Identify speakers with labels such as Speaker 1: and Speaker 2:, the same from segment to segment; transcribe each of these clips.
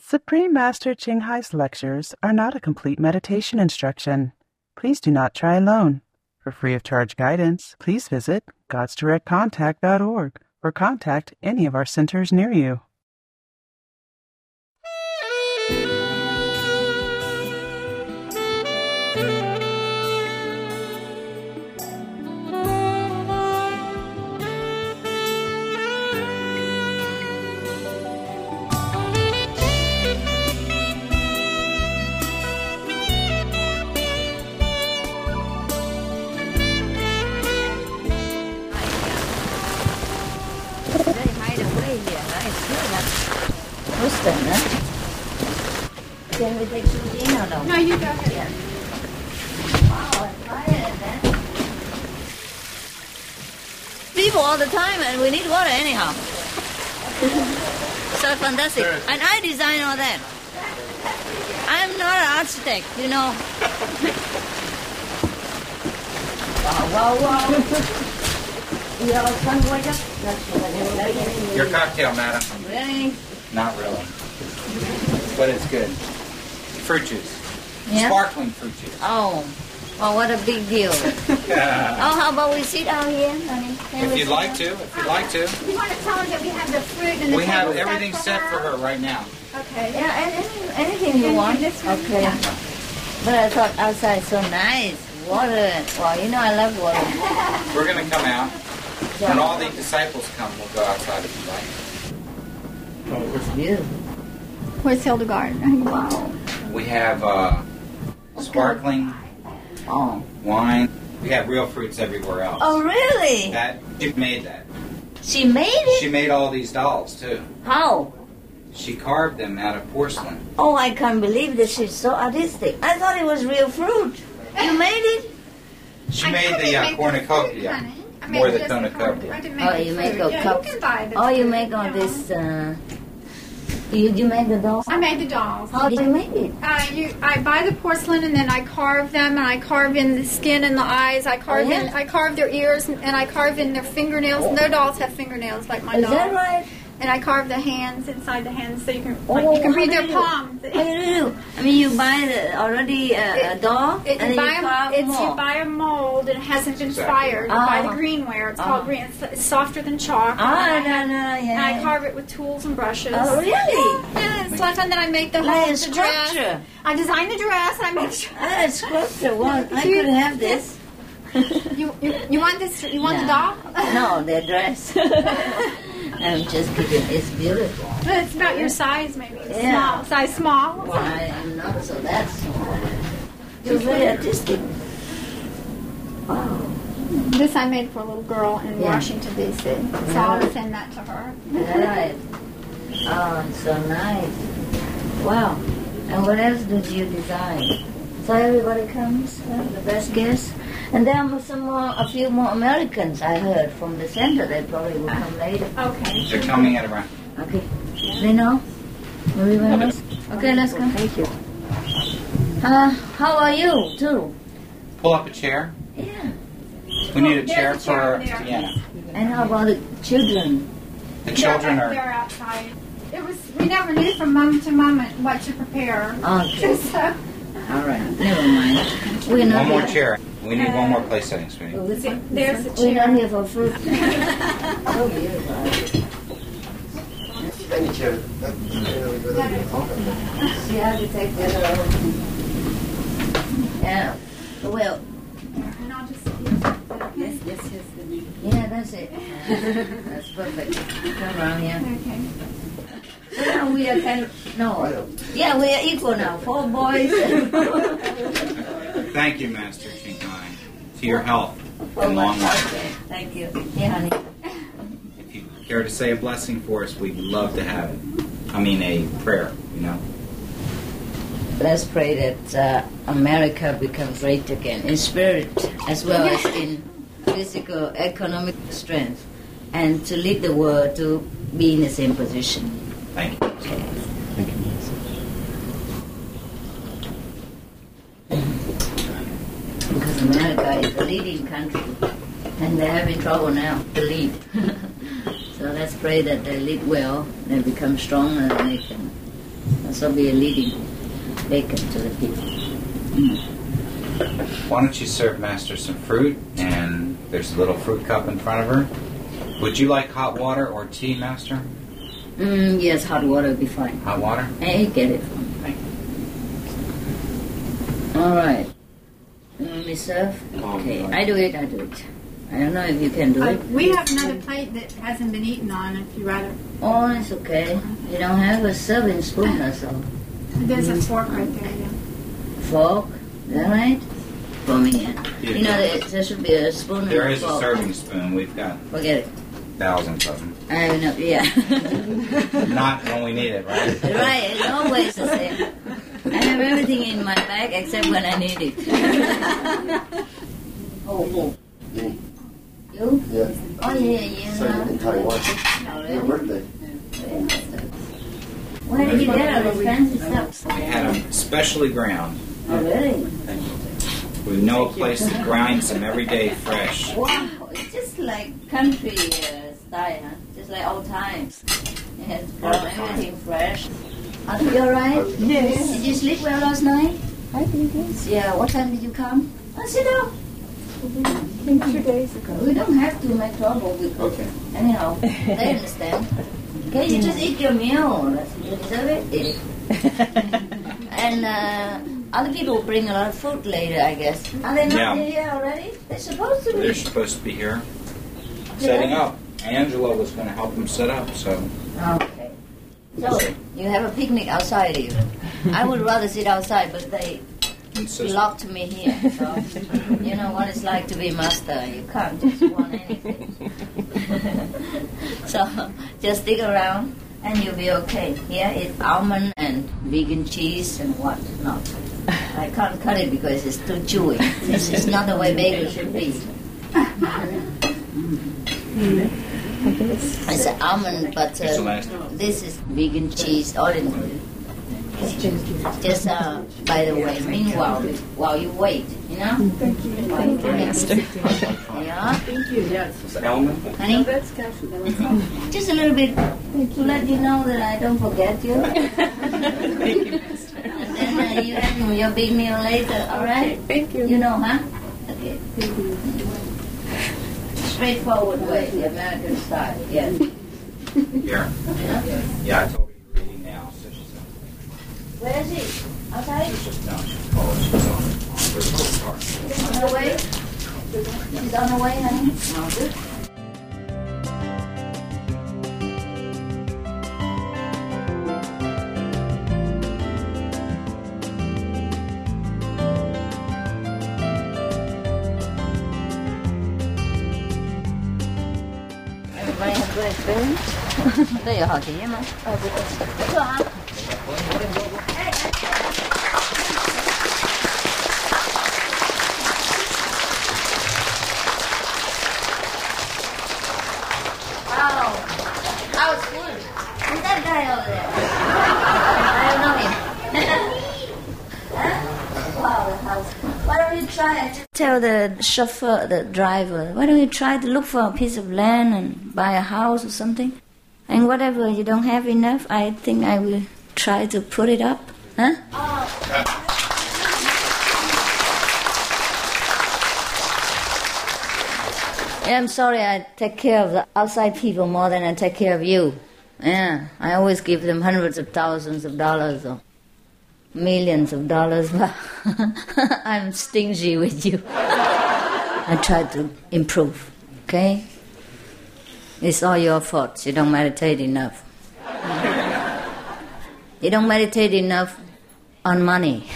Speaker 1: Supreme Master Ching Hai's lectures are not a complete meditation instruction. Please do not try alone. For free of charge guidance, please visit godsdirectcontact.org or contact any of our centers near you.
Speaker 2: Can we take some in or no?
Speaker 3: No, you go ahead.
Speaker 2: Yeah. Wow, it's quiet then. People all the time, and we need water anyhow. So fantastic. And I design all that. I'm not an architect, you know. Wow. You have a sun waiter?
Speaker 4: Your cocktail, madam.
Speaker 2: Really?
Speaker 4: Not really. But it's good. Fruit juice.
Speaker 2: Yeah?
Speaker 4: Sparkling fruit juice.
Speaker 2: Oh, well, what a big deal. Oh, how about we sit out here, honey?
Speaker 4: If you'd like to.
Speaker 3: You want to tell her that we have the fruit and the
Speaker 4: We have
Speaker 3: table
Speaker 4: everything set for her right now.
Speaker 3: Okay.
Speaker 2: Yeah, anything you want. Okay.
Speaker 3: Yeah.
Speaker 2: But I thought outside so nice. Water. Well, you know I love water.
Speaker 4: We're going to come out. When all the disciples come, we'll go outside if you like.
Speaker 2: Oh, it's beautiful.
Speaker 3: Where's Hildegard?
Speaker 2: Wow.
Speaker 4: We have sparkling wine. We have real fruits everywhere else.
Speaker 2: Oh, really?
Speaker 4: She made that.
Speaker 2: She made it?
Speaker 4: She made all these dolls, too.
Speaker 2: How?
Speaker 4: She carved them out of porcelain.
Speaker 2: Oh, I can't believe that she's so artistic. I thought it was real fruit. You made it?
Speaker 4: She made the cornucopia. More the cornucopia.
Speaker 2: Oh, you make a cup.
Speaker 3: You can buy the
Speaker 2: Oh, you make all this. You make the dolls?
Speaker 3: I made the dolls.
Speaker 2: How do you make it?
Speaker 3: I buy the porcelain and then I carve them, and I carve in the skin and the eyes. I carve I carve their ears, and I carve in their fingernails. No dolls have fingernails like my dolls.
Speaker 2: Is that right?
Speaker 3: And I carve the hands inside the hands so you can read their palms.
Speaker 2: How do you do? I mean, you buy a doll and then you carve more.
Speaker 3: You buy a mold and it hasn't been fired. You buy the greenware. It's called green. It's softer than chalk.
Speaker 2: And
Speaker 3: I carve it with tools and brushes.
Speaker 2: Oh, really?
Speaker 3: Yeah, it's like, and then I make the
Speaker 2: like
Speaker 3: whole
Speaker 2: a sculpture.
Speaker 3: dress. I design the dress and I make sure.
Speaker 2: A sculpture. Well, I could have this.
Speaker 3: You want this? You want the doll?
Speaker 2: No, the dress. I'm just kidding. It's beautiful.
Speaker 3: It's about your size, maybe.
Speaker 2: Yeah.
Speaker 3: Small. Size small.
Speaker 2: Well, I am not so that small. You're very artistic. Wow.
Speaker 3: This I made for a little girl in Washington, D.C. So I'll send that to her.
Speaker 2: Right. Oh, so nice. Wow. And what else did you design? So everybody comes, the best guests. And there are a few more Americans I heard from the center. They probably will come later.
Speaker 3: Okay.
Speaker 4: They're coming at around.
Speaker 2: Okay. They know? Everyone else? Okay, let's go.
Speaker 4: Thank you.
Speaker 2: How are you, too?
Speaker 4: Pull up a chair.
Speaker 2: Yeah.
Speaker 4: We need a chair
Speaker 3: There's a chair
Speaker 4: for
Speaker 3: there.
Speaker 4: Tiana.
Speaker 2: And how about the children?
Speaker 4: The children
Speaker 3: They're
Speaker 4: are...
Speaker 3: outside. We never knew from mom to mom what to prepare.
Speaker 2: Okay.
Speaker 3: So,
Speaker 2: All right. Never mind. We're not
Speaker 4: One more
Speaker 2: here.
Speaker 4: chair. We need one more place setting, sweetie.
Speaker 3: there's a
Speaker 2: We're
Speaker 3: chair.
Speaker 2: not here for fruit. Oh, beautiful. You have to take that out. Yeah. Well,
Speaker 3: And I'll just
Speaker 2: yes. Yeah, that's it. That's perfect. Come around here.
Speaker 3: Okay.
Speaker 2: So now we are kind of, no. Yeah, we are equal now. 4 boys.
Speaker 4: Thank you, Master Ching Hai, to your health and long life.
Speaker 2: Okay, thank you. Yeah, honey.
Speaker 4: If you care to say a blessing for us, we'd love to have it. I mean, a prayer, you know.
Speaker 2: Let's pray that America becomes great again, in spirit as well as in physical, economic strength, and to lead the world to be in the same position.
Speaker 4: Thank you.
Speaker 2: Okay.
Speaker 4: Thank you.
Speaker 2: Because America is the leading country, and they're having trouble now to lead. So let's pray that they lead well, they become stronger, and they can So be a leading beacon to the people.
Speaker 4: Why don't you serve Master some fruit? And there's a little fruit cup in front of her. Would you like hot water or tea, Master?
Speaker 2: Yes, hot water would be fine.
Speaker 4: Hot water?
Speaker 2: Hey, get it for me.
Speaker 4: Thank you.
Speaker 2: All right. You want me to serve? Okay, I do it. I don't know if you can do it.
Speaker 3: We have another plate that hasn't been eaten on, if you'd rather.
Speaker 2: Oh, it's okay. You don't have a serving spoon or so.
Speaker 3: There's a fork right there, yeah.
Speaker 2: Fork? Is that right? For me, yeah. You know, there should be a spoon
Speaker 4: There
Speaker 2: and a
Speaker 4: is
Speaker 2: fork.
Speaker 4: a serving spoon. We've got
Speaker 2: Forget it.
Speaker 4: thousands of them.
Speaker 2: I don't know, yeah.
Speaker 4: Not when we need it, right?
Speaker 2: Right, it's always the same. I have everything in my bag except when I need it. Oh.
Speaker 5: Me.
Speaker 2: You?
Speaker 5: Yeah.
Speaker 2: Oh, yeah.
Speaker 5: So in Taiwan. Your birthday.
Speaker 2: Where did you get all this fancy stuff?
Speaker 4: We had them specially ground.
Speaker 2: Oh, really?
Speaker 4: We know a place that grinds them every day fresh.
Speaker 2: Wow, it's just like country style, huh? Just like old times. It has ground everything fresh. Are you alright?
Speaker 3: Yes.
Speaker 2: Did you sleep well last night?
Speaker 3: I think yes.
Speaker 2: Yeah, what time did you come? Sit down.
Speaker 3: I think 2 days ago.
Speaker 2: We don't have to make trouble with
Speaker 4: Okay.
Speaker 2: anyhow, they understand. Okay, you just eat your meal. You deserve it. Eat it. And other people bring a lot of food later, I guess. Are they not here already? They're supposed to be.
Speaker 4: They're supposed to be here setting up. Angela was going to help them set up, so.
Speaker 2: Okay. So, you have a picnic outside even. I would rather sit outside, but they locked me here. So, you know what it's like to be master. You can't just want anything. So, just stick around and you'll be okay. Here it's almond and vegan cheese and what not. I can't cut it because it's too chewy. This is not the way bagel should be. It's an almond, but this is vegan cheese, ordinary. Just by the way, meanwhile, while you wait, you know?
Speaker 3: Thank you.
Speaker 2: Yeah?
Speaker 3: Thank you, yes.
Speaker 4: Almond?
Speaker 2: Honey? Just a little bit to let you know that I don't forget you. And then you have your big meal later, alright?
Speaker 3: Thank you.
Speaker 2: You know, huh? Okay. Straightforward way, the American style, yes.
Speaker 4: Here. Yeah, I told her you were eating now, so she's
Speaker 2: Where is he? Outside?
Speaker 4: she's on her car.
Speaker 2: She's on the way? She's on the way, honey? Oh, good. Everybody have good experience? 都有好体验吗？不错啊。Wow, that was fun. Who's that guy over there? I don't know him. Huh? Wow, the house. Why don't you try it? Tell the chauffeur, the driver, why don't you try to look for a piece of land and buy a house or something? And whatever you don't have enough, I think I will try to put it up. Huh? Yeah, I'm sorry I take care of the outside people more than I take care of you. Yeah, I always give them hundreds of thousands of dollars or millions of dollars, but I'm stingy with you. I try to improve, okay? It's all your fault. You don't meditate enough. You don't meditate enough on money.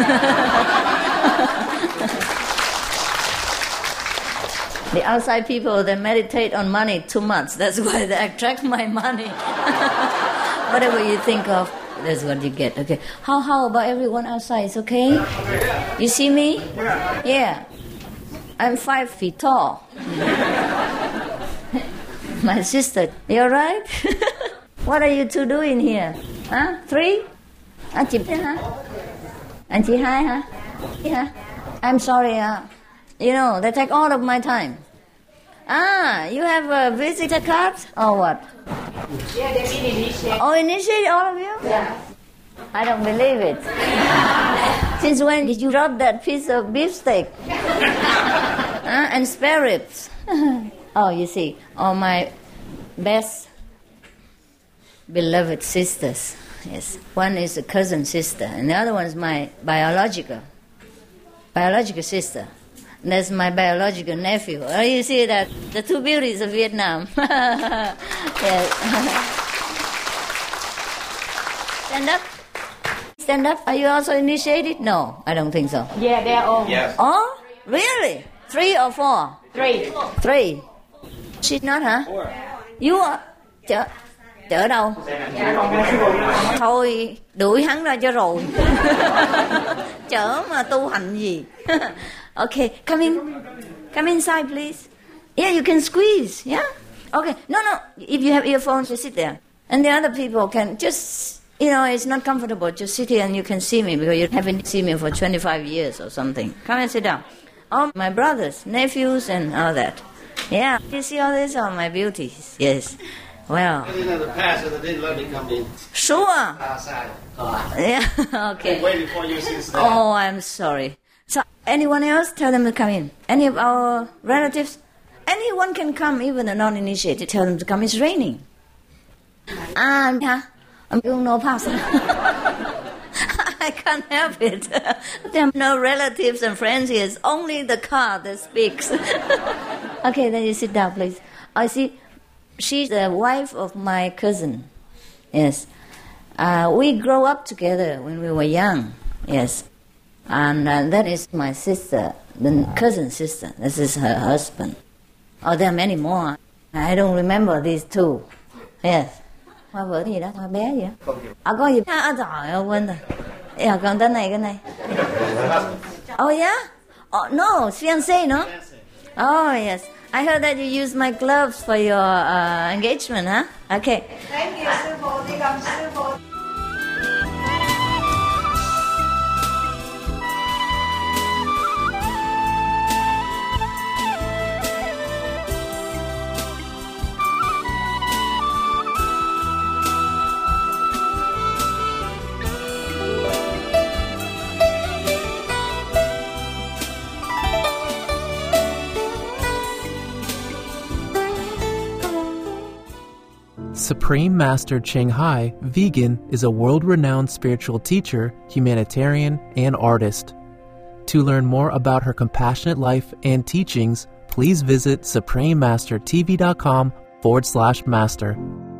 Speaker 2: The outside people, they meditate on money too much. That's why they attract my money. Whatever you think of, that's what you get. Okay. How about everyone outside? It's okay? You see me? Yeah. I'm 5 feet tall. My sister, you alright? What are you two doing here? Huh? 3? Anh chị hả? Anh chị 2 hả? Yeah. I'm sorry. You know, they take all of my time. You have a visitor card or what?
Speaker 3: Yeah, they mean initiate.
Speaker 2: Oh, initiate all of you?
Speaker 3: Yeah.
Speaker 2: I don't believe it. Since when did you drop that piece of beefsteak? And spare ribs? Oh, you see, all my best beloved sisters. Yes, one is a cousin sister, and the other one is my biological sister. That's my biological nephew. Oh, you see that the two beauties of Vietnam. Yes. Stand up. Stand up. Are you also initiated? No, I don't think so.
Speaker 6: Yeah, they're all.
Speaker 4: Yes.
Speaker 2: Oh, really? 3 or 4?
Speaker 6: 3.
Speaker 2: 3. She's not, hả? You are. Chở đâu? Thôi, đuổi hắn ra cho rồi. Chở mà tu hành gì? Okay, come inside, please. Yeah, you can squeeze, yeah? Okay, no, if you have earphones, just sit there. And the other people can just, it's not comfortable, just sit here and you can see me because you haven't seen me for 25 years or something. Come and sit down. All my brothers, nephews, and all that. Yeah, you see all these are my beauties, yes. Well.
Speaker 5: I didn't have the pass, and they didn't let me come in.
Speaker 2: Sure.
Speaker 5: Outside.
Speaker 2: Yeah, okay.
Speaker 5: Been waiting for you since then.
Speaker 2: Oh, I'm sorry. So, anyone else? Tell them to come in. Any of our relatives? Anyone can come, even the non-initiated. Tell them to come. It's raining. I'm no person. I can't help it. There are no relatives and friends here. It's only the car that speaks. Okay, then you sit down, please. I see. She's the wife of my cousin. Yes. We grew up together when we were young. Yes. And that is my sister, the cousin sister. This is her husband. Oh, there are many more. I don't remember these two. Yes. Hoa vợ gì đó, hoa bé gì đó. Có gì? Trời ơi, quên rồi. Còn tên này, cái này. Oh, yeah? Oh, no, fiancé, no? Oh, yes. I heard that you used my gloves for your engagement, huh? Okay.
Speaker 6: Thank you, sư phụ. Đi gặp sư phụ.
Speaker 7: Supreme Master Ching Hai, vegan, is a world-renowned spiritual teacher, humanitarian, and artist. To learn more about her compassionate life and teachings, please visit suprememastertv.com/master.